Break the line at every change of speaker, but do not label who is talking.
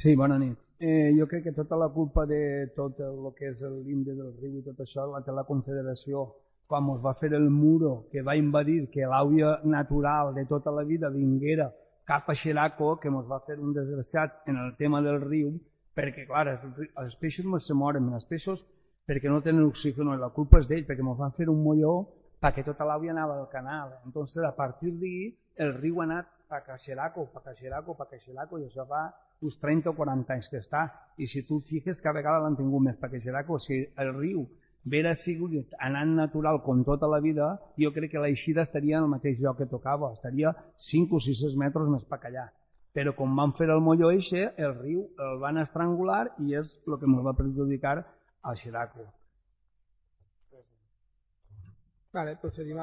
Sí, bona nit. Jo crec que tota la culpa de tot el que és l'índex del riu i tot això la té la Confederació quan es va fer el muro que va invadir que l'àvia natural de tota la vida vinguera cap a Xeraco, que ens va fer un desgraciat en el tema del riu, perquè clar, els peixos no se moren, els peixos perquè no tenen oxígeno i la culpa és d'ells, perquè ens van fer un molló perquè tota l'àvia anava al canal. Entonces, a partir d'ahí, el riu ha anat pa Xeraco, i això fa uns 30 o 40 anys que està. I si tu et fiques, cada vegada l'han tingut més pa Xeraco. Si el riu vera sigut anant natural com tota la vida, jo crec que l'eixida estaria en el mateix lloc que tocava, estaria 5 o 6 metres més pa allà. Però com van fer el molló eixe, el riu el van estrangular i és el que ens va perjudicar a Xeraco.
Vale, procedim